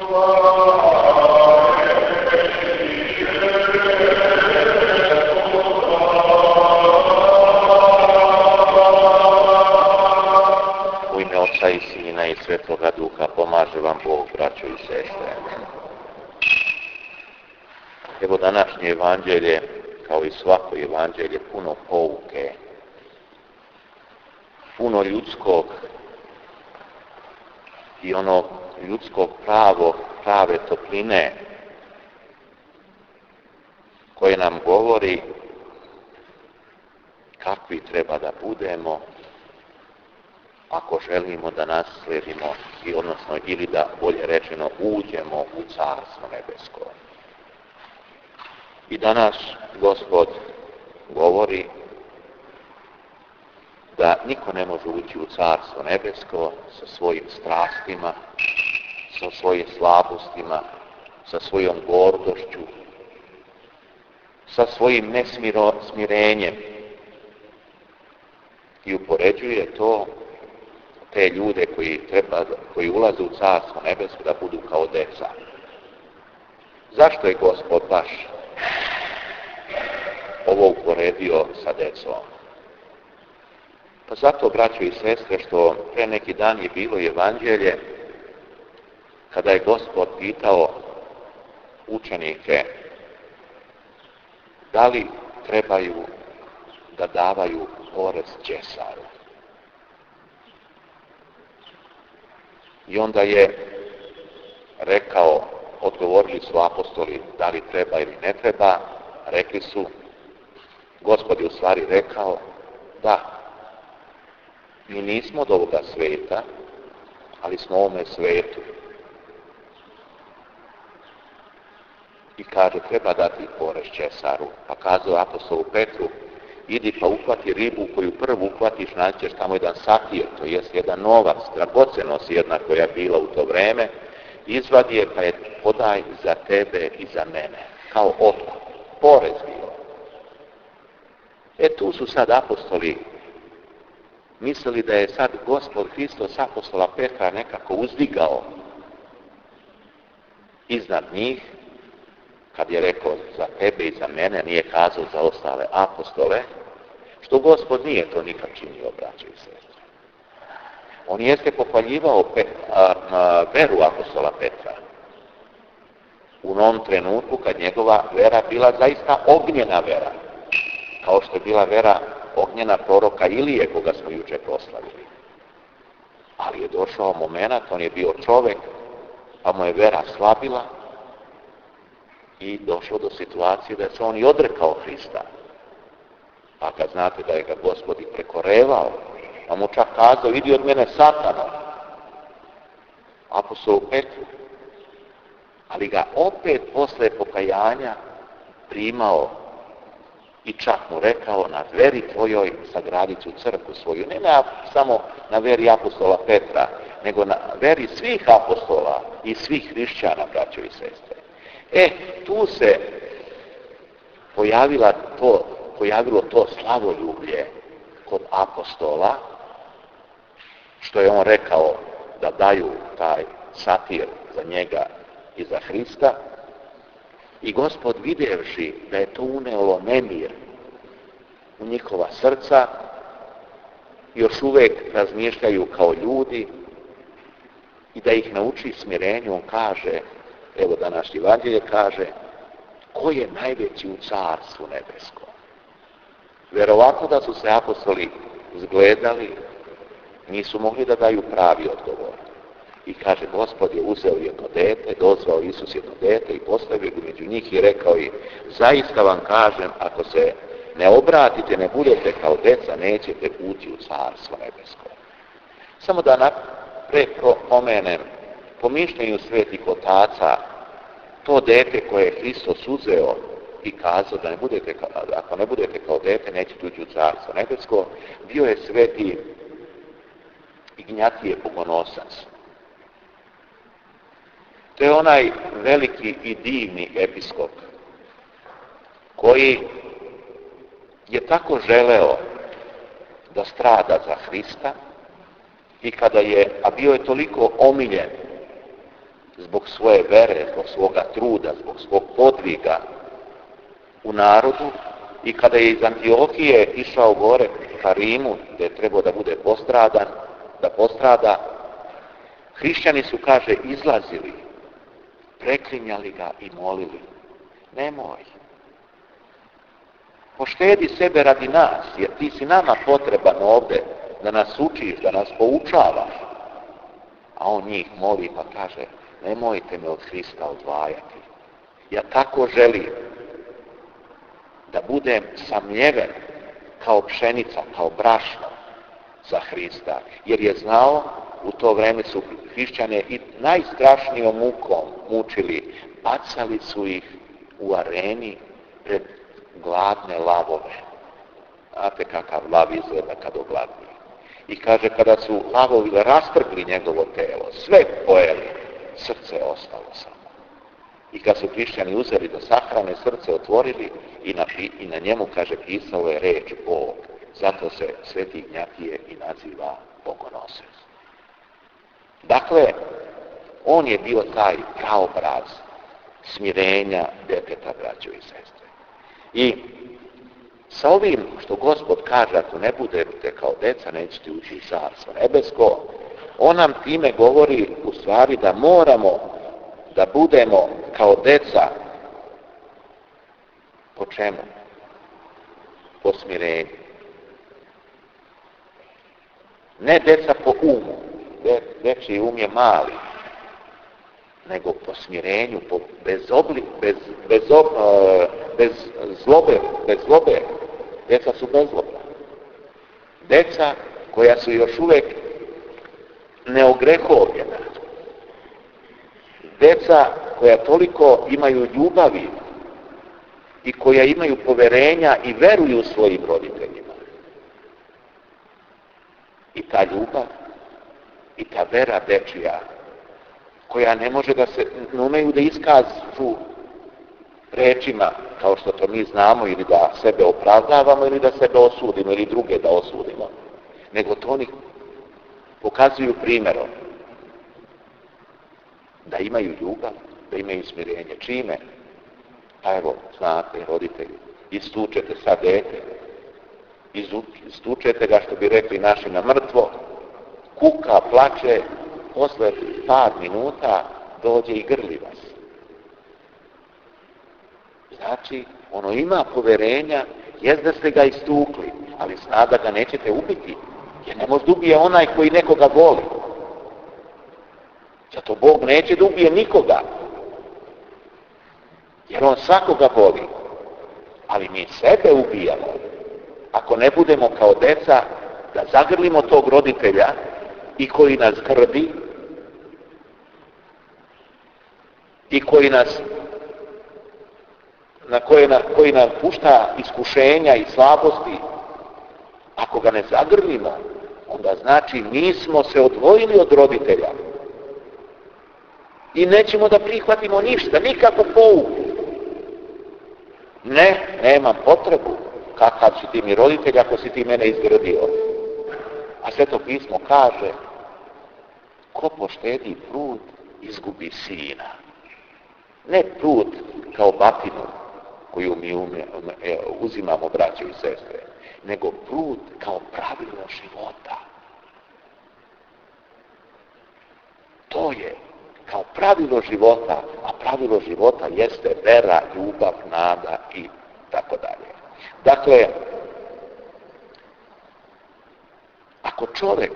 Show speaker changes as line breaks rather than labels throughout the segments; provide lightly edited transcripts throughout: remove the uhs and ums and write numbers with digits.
U ime Oca i Sina i Svetoga Duha pomaže vam Bog, braćo i sestre. Evo današnje evanđelje, kao i svako evanđelje, puno pouke, puno ljudskog i onog ljudskog prave topline koje nam govori kakvi treba da budemo ako želimo da naslijedimo ili da, bolje rečeno, uđemo u Carstvo nebesko. I danas Gospod govori da niko ne može ući u Carstvo nebesko sa svojim strastima, sa svojim slabostima, sa svojom gordošću, sa svojim nesmirenjem. I upoređuje te ljude koji ulaze u Carstvo nebesko da budu kao deca. Zašto je Gospod baš ovo uporedio sa decom? Pa zato, braćo i sestre, što pre neki dan je bilo evanđelje kada je Gospod pitao učenike da li trebaju da davaju porez Cesaru. I onda je rekao, odgovorili su apostoli da li treba ili ne treba, rekli su, Gospod je u stvari rekao da mi nismo od ovoga sveta, ali smo u ovome svetu. I kaže, treba dati porez Cesaru. Pa kazao apostolu Petru, idi pa uhvati ribu koju prvu uhvatiš, naćeš tamo jedan satir, to jest jedan novac, dragocenost jedna koja je bila u to vreme, izvadi je pa je podaj za tebe i za mene, kao otkup, porez bio. Tu su sad apostoli mislili da je sad Gospod Hristos apostola Petra nekako uzdigao iznad njih, kad je rekao za tebe i za mene, nije kazao za ostale apostole, što Gospod nije to nikad činio, braćo i sestre. On jeste pohvaljivao veru apostola Petra u onom trenutku kad njegova vera bila zaista ognjena vera, kao što je bila vera ognjena proroka Ilije, koga smo juče proslavili. Ali je došao moment, on je bio čovek, pa mu je vera slabila i došlo do situacije da se on i odrekao Hrista. Pa kad znate da je ga Gospod i prekorevao, pa mu čak kazao, idi od mene Satano, apostolu Petru, ali ga opet posle pokajanja primao i čak mu rekao, na veri tvojoj sagradit ću crkvu svoju. Ne samo na veri apostola Petra, nego na veri svih apostola i svih hrišćana, braćo i sestre. Tu se pojavilo to slavoljublje kod apostola, što je on rekao da daju taj satir za njega i za Hrista. I Gospod, vidjevši da je to unelo nemir u njihova srca, još uvijek razmišljaju kao ljudi i da ih nauči smirenju, on kaže, evo danas evanđelje kaže, ko je najveći u Carstvu nebeskom? Verovatno da su se apostoli zgledali, nisu mogli da daju pravi odgovor. I kaže, Gospod je uzeo jedno dete, dozvao Isus jedno dete i postavio ga među njih i rekao im, zaista vam kažem, ako se ne obratite, ne budete kao deca, nećete ući u Carstvo nebesko. Samo da napred pomenem, po mišljenju svetih otaca, to dete koje je Hristos uzeo i kazao da ako ne budete kao dete, nećete ući u Carstvo nebesko, bio je sveti Ignjatije Bogonosac. To je onaj veliki i divni episkop koji je tako želeo da strada za Hrista i kada je, a bio je toliko omiljen zbog svoje vere, zbog svoga truda, zbog svog podviga u narodu, i kada je iz Antiohije išao gore ka Rimu, gdje je trebao da bude postrada, hrišćani su, kaže, izlazili, preklinjali ga i molili: nemoj, poštedi sebe radi nas, jer ti si nama potreban ovdje da nas učiš, da nas poučavaš. A on njih moli pa kaže: nemojte me od Hrista odvajati. Ja tako želim da budem samljeven kao pšenica, kao brašno za Hrista. Jer je znao, u to vrijeme su hrišćane i najstrašnijom mukom mučili, bacali su ih u areni pred gladne lavove. Znate kakav lav izgleda kad ogladni. I kaže, kada su lavovi rastrgli njegovo telo, sve pojeli, srce je ostalo samo. I kad su hrišćani uzeli do sahrane, srce otvorili i na njemu, kaže, pisalo je reč Bog. Zato se Sveti Ignjatije i naziva Bogonosec. Dakle, on je bio taj praobraz smirenja djeteta, braćo i sestre. I sa ovim što Gospod kaže, ako ne budete kao deca, nećete ući u Carstvo nebesko, on nam time govori u stvari da moramo da budemo kao deca. Po čemu? Po smirenju. Ne deca po umu, dečiji um je mali, nego po smirenju, bez zlobe. Deca su bezlobna. Deca koja su još uvijek neogrehovljena. Deca koja toliko imaju ljubavi i koja imaju poverenja i veruju svojim roditeljima. I ta ljubav i ta vera dečija, koja ne može da se, ne umeju da iskažu rečima, kao što to mi znamo, ili da sebe opravdavamo, ili da sebe osudimo, ili druge da osudimo. Nego to oni pokazuju primjerom. Da imaju ljubav, da imaju smirenje. Čime? Pa evo, znate, roditelji, istučete sad dete, istučete ga, što bi rekli naši, na mrtvo, kuka, plače, posle par minuta dođe i grli vas. Znači, ono ima poverenja, jest da ste ga istukli, ali zna da ga nećete ubiti, jer ne može da ubije onaj koji nekoga voli. Zato Bog neće da ubije nikoga, jer on svakoga voli. Ali mi sebe ubijamo, ako ne budemo kao deca da zagrlimo tog roditelja i koji nas grdi i koji nam pušta iskušenja i slabosti. Ako ga ne zagrlimo, onda znači nismo se odvojili od roditelja i nećemo da prihvatimo ništa, nikakvu pouku. Nemam potrebu. Kakav si ti mi roditelj ako si ti mene izgrdio? A Sveto pismo kaže: ko poštedi prud, izgubi sina. Ne prud kao batinu koju mi uzimamo, braćo i sestre, nego prud kao pravilo života. To je kao pravilo života, a pravilo života jeste vera, ljubav, nada i tako dalje. Dakle, ako čovjek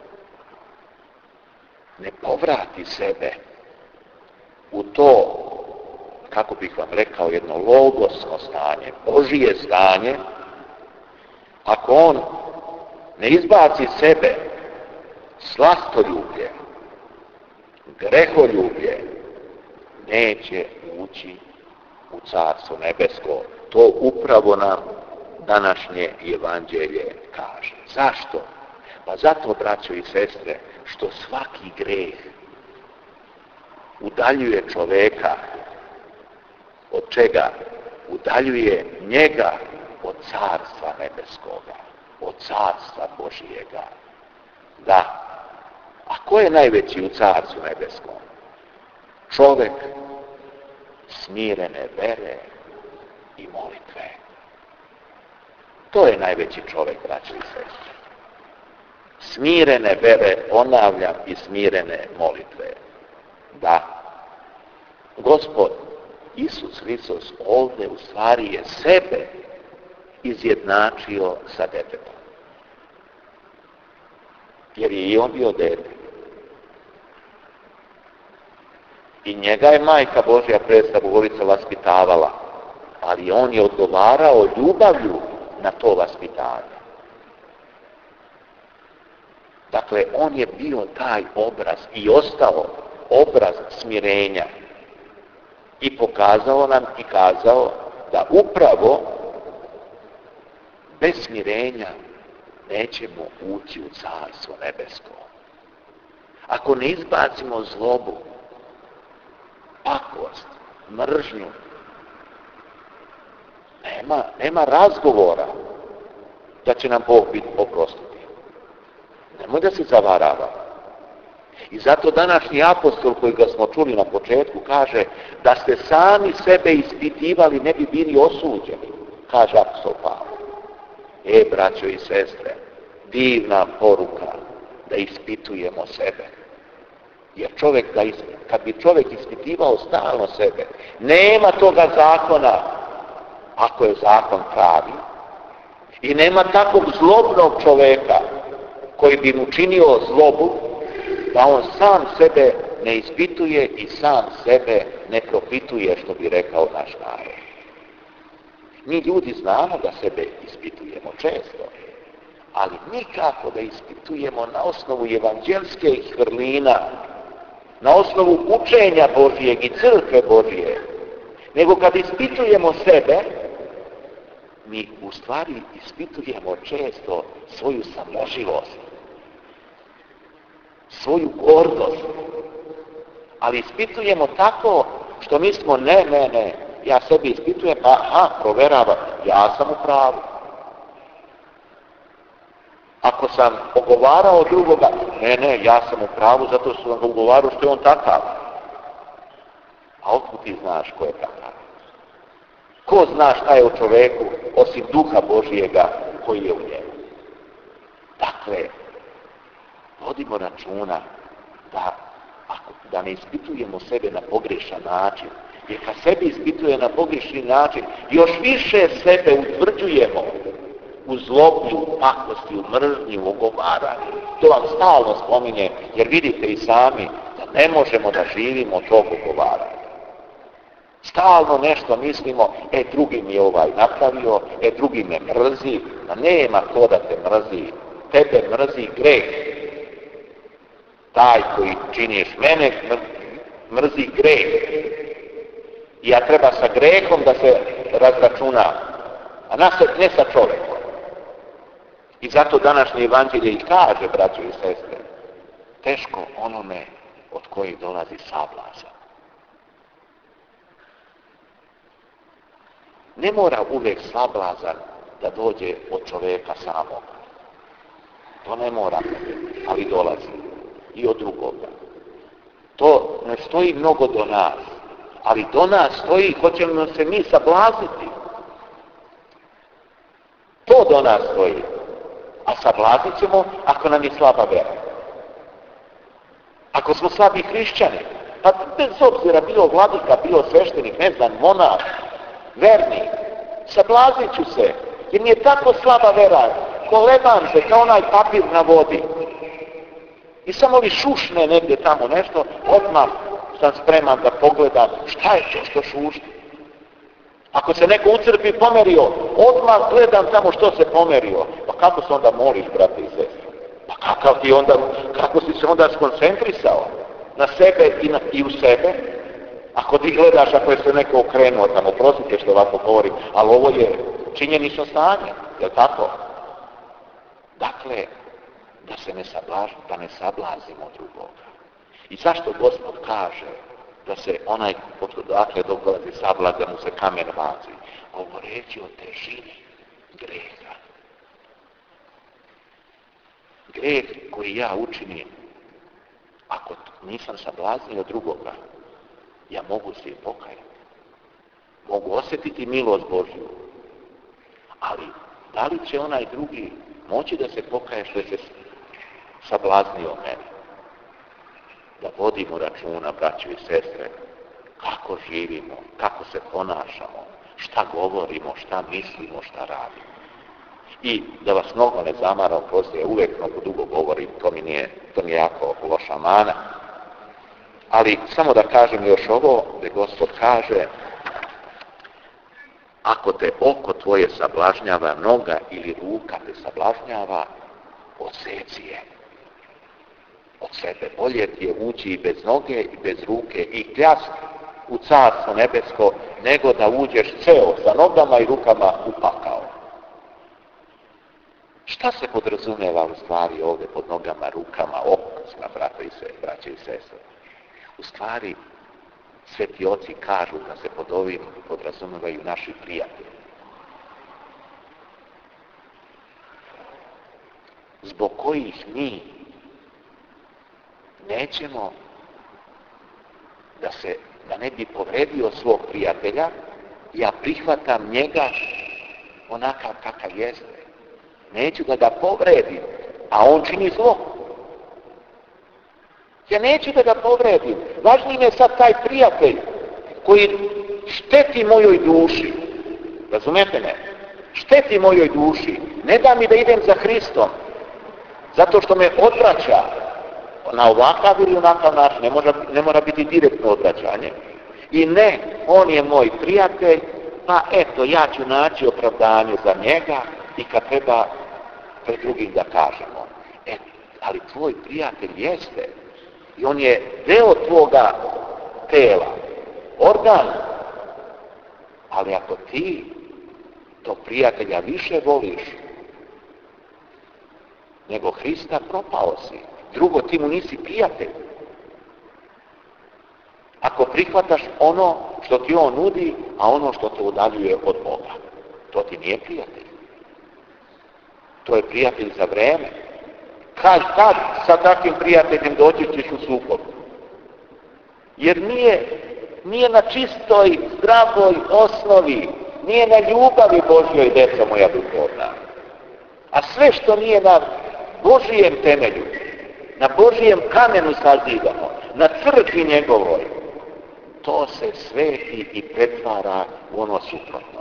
ne povrati sebe u to, kako bih vam rekao, jedno logosko stanje, Božije stanje, ako on ne izbaci sebe slastoljublje, greholjublje, neće ući u Carstvo nebesko. To upravo nam današnje evanđelje kaže. Zašto? Pa zato, braćo i sestre, što svaki greh udaljuje čoveka od čega? Udaljuje njega od Carstva nebeskoga, od Carstva Božijega. Da. A ko je najveći u Carstvu nebeskom? čovjek smirene vere i molitve. To je najveći čovjek, braći i sestre. Smirene vere, ponavljam, i smirene molitve. Da, Gospod Isus Hristos ovdje u stvari je sebe izjednačio sa detetom. Jer je i on bio dete. I njega je Majka Božja Presta Bogovica vaspitavala, ali on je odgovarao ljubavlju na to vaspitanje. Dakle, on je bio taj obraz i ostao obraz smirenja i pokazao nam i kazao da upravo bez smirenja nećemo ući u Carstvo nebesko. Ako ne izbacimo zlobu, pakost, mržnju, nema razgovora da će nam Bog biti oprostiti. Nemoj da se zavarava. I zato današnji apostol koji ga smo čuli na početku kaže da ste sami sebe ispitivali ne bi bili osuđeni, kaže apostol Pavle. Braćo i sestre, divna poruka da ispitujemo sebe. Jer kad bi čovjek ispitivao stalno sebe, nema toga zakona ako je zakon pravi i nema takvog zlobnog čovjeka koji bi mu činio zlobu da on sam sebe ne ispituje i sam sebe ne propituje, što bi rekao naš narod. Mi ljudi znamo da sebe ispitujemo često, ali nikako da ispitujemo na osnovu evanđelskih vrlina, na osnovu učenja Božijeg i crkve Božije, nego kad ispitujemo sebe, mi u stvari ispitujemo često svoju samoživost, svoju gordost, ali ispitujemo tako što mislimo ne, ja sebi ispitujem, proveravam, ja sam u pravu. Ako sam ogovarao drugoga, ne, ja sam u pravu zato što sam ga ugovarao što je on takav. A otkud ti znaš ko je takav? Ko zna šta je u čoveku osim duha Božijega koji je u njemu? Dakle, vodimo računa da ne ispitujemo sebe na pogrešan način. Jer kad sebe ispituje na pogrešni način, još više sebe utvrđujemo u zloblju, u pakosti, u mržnji, u ogovaranju. To vam stalno spominjem, jer vidite i sami da ne možemo da živimo od tog ogovaranja. Stalno nešto mislimo, drugi mi je ovaj napravio, drugi me mrzi, a nema ko da te mrzi. Tebe mrzi greh. Taj koji činiš mene, mrzi greh. I ja treba sa grehom da se razračunam, a ne sa čovjekom. I zato današnje evanđelje i kaže, braćo i sestre, teško onome od kojih dolazi sablazan. Ne mora uvijek sablazan da dođe od čovjeka samog. To ne mora, ali dolazi i od drugoga. To ne stoji mnogo do nas, ali do nas stoji hoćemo se mi sablazniti. To do nas stoji. A sablaznit ćemo ako nam je slaba vera. Ako smo slabi hrišćani, pa bez obzira bio vladika, bio sveštenik, ne znam, monah, vernik, sablaznit ću se, jer mi je tako slaba vera, kolebam se kao onaj papir na vodi. I samo li šušne negdje tamo nešto, odmah sam spreman da pogledam šta je to što šušti. Ako se neko u crkvi pomerio, odmah gledam tamo što se pomerio. Pa kako se onda moliš, brate i sestre? Pa kako si se onda skoncentrisao na sebe i u sebe? Ako ti gledaš, ako je se neko okrenuo tamo, prostite što ovako govorim, ali ovo je činjenično stanje, je li tako? Dakle, da ne sablazimo drugoga. I zašto Gospod kaže da se onaj odakle dolazi sablaz, da mu se kamen baci? Govoreći o težini greha. Greh koji ja učinim, ako nisam sablaznio drugoga, Ja mogu se i pokajati. Mogu osjetiti milost Božju. Ali da li će onaj drugi moći da se pokaje što je se sablaznio meni? Da vodimo računa, braćo i sestre, kako živimo, kako se ponašamo, šta govorimo, šta mislimo, šta radimo. I da vas mnogo ne zamaram, poslije uvijek mnogo dugo govorim, to mi je jako loša mana. Ali samo da kažem još ovo, gdje Gospod kaže, ako te oko tvoje sablažnjava, noga ili ruka te sablažnjava, odseci je od sebe. Bolje ti je ući i bez noge i bez ruke i kljast u carstvo nebesko, nego da uđeš ceo sa nogama i rukama u pakao. Šta se podrazumijeva u stvari ovdje pod nogama, rukama, okosima, braće i sestre? U stvari, sveti oci kažu da se pod ovim podrazumijevaju naši prijatelji. Zbog kojih mi nećemo da ne bi povredio svog prijatelja, ja prihvatam njega onakav kakav jeste. Neću da ga povredim, a on čini zlo. Ja neću da ga povredim. Važniji je sad taj prijatelj koji šteti mojoj duši. Razumete me? Šteti mojoj duši. Ne da mi da idem za Hristom. Zato što me odvraća na ovakav ili onakav način. Ne mora biti direktno odvraćanje. I ne, on je moj prijatelj, pa eto, ja ću naći opravdanje za njega i kad treba pred drugim da kažemo. Ali tvoj prijatelj jeste i on je deo tvoga tela, organ. Ali ako ti tog prijatelja više voliš nego Hrista, propao si. Drugo, ti mu nisi prijatelj. Ako prihvataš ono što ti on nudi, a ono što te udaljuje od Boga, to ti nije prijatelj. To je prijatelj za vreme. Kad sa takvim prijateljem doći ćeš u sukob? Jer nije na čistoj, zdravoj osnovi, nije na ljubavi Božjoj, deca moja duhovna. A sve što nije na Božijem temelju, na Božijem kamenu sazidano, na crkvi njegovoj, to se sveti i pretvara u ono suprotno.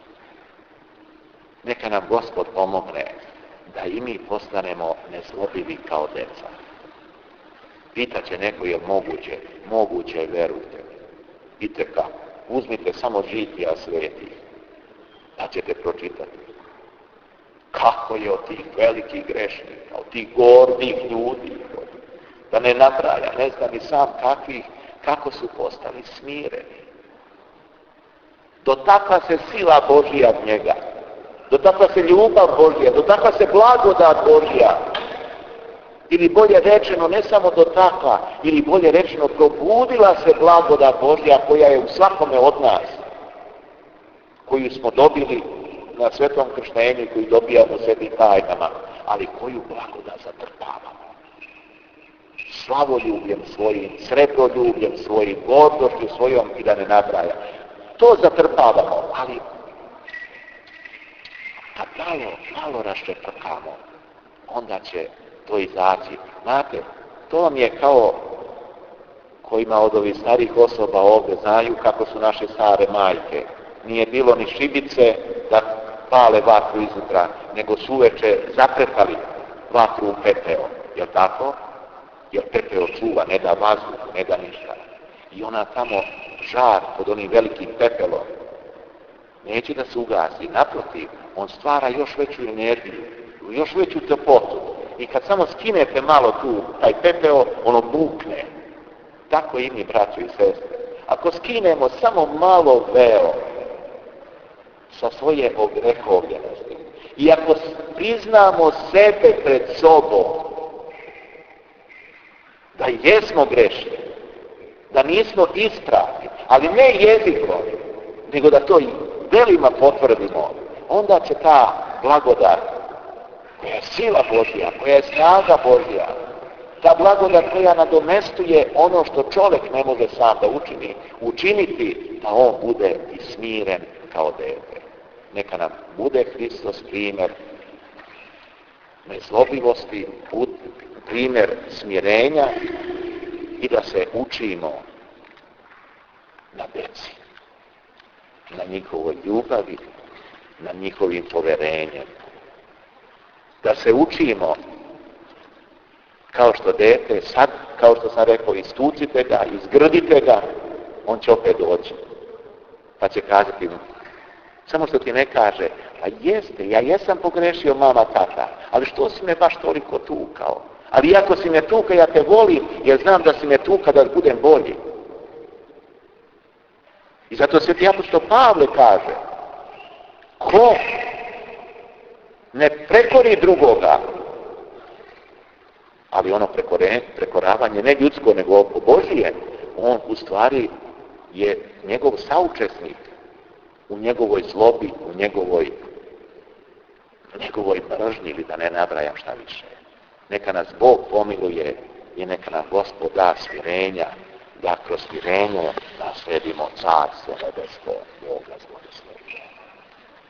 Neka nam Gospod pomogne da i mi postanemo nezlobivi kao deca. Pitaće neko je moguće? Moguće je, verujte mi. Vidite kako. Uzmite samo žitija svetih, da ćete pročitati. Kako je od tih velikih grešnika, od tih gornih ljudi, da ne nabraja, ne zna ni sam kako su postali smireni. Dotakla se sila Božija od njega, dotakla se ljubav Božja, dotakla se blagodat Božja. Ili bolje rečeno, ne samo dotakla, ili bolje rečeno, probudila se blagodat Božja koja je u svakome od nas, koju smo dobili na svetom krštenju, koju dobijamo sebi tajnama, ali koju blagodat zatrpavamo. Slavoljubljem svojim, srebroljubljem svojim, gordošću svojom i da ne nabraja. To zatrpavamo, ali kad malo raščeprkamo, onda će to izaći. Znate, to vam je kao kojima od ovih starih osoba ovdje znaju kako su naše stare majke. Nije bilo ni šibice da pale vatru izutra, nego su uveče zatrpali vatru u pepeo. Jel tako? Jer pepeo čuva, ne da vazduh, ne da ništa. I ona tamo žar pod onim velikim pepelom neće da se ugasi. Naprotiv, on stvara još veću energiju, još veću toplotu. I kad samo skinete malo taj pepeo, ono bukne. Tako i mi, braćo i sestre. Ako skinemo samo malo veo sa svoje ogrehovljenosti i ako priznamo sebe pred sobom da jesmo grešni, da nismo ispravni, ali ne jezikom, nego da to i delima potvrdimo, onda će ta blagodat, koja je sila Božja, koja je snaga Božja, Ta blagodat koja nadomestuje ono što čovjek ne može sam da učiniti, da on bude i smiren kao dete. Neka nam bude Hristos primjer nezlobivosti, primjer smirenja i da se učimo na deci, na njihovoj ljubavi, na njihovim poverenjem. Da se učimo kao što dete, sad, kao što sam rekao, istucite ga, izgrdite ga, on će opet doći. Pa će kazati, samo što ti ne kaže, a jeste, ja jesam pogrešio mama, tata, ali što si me baš toliko tukao? Ali iako si me tukao, ja te volim, jer znam da si me tukao da budem bolji. I zato sveti apostol Pavle kaže, ko ne prekori drugoga, ali ono prekoravanje ne ljudsko nego Božije, on u stvari je njegov saučesnik u njegovoj zlobi, u njegovoj mržnji, ili da ne nabrajam šta više. Neka nas Bog pomiluje i neka nam Gospod da smirenja, da kroz smirenje nasledimo Carstvo nebesko. Bog nas blagoslови.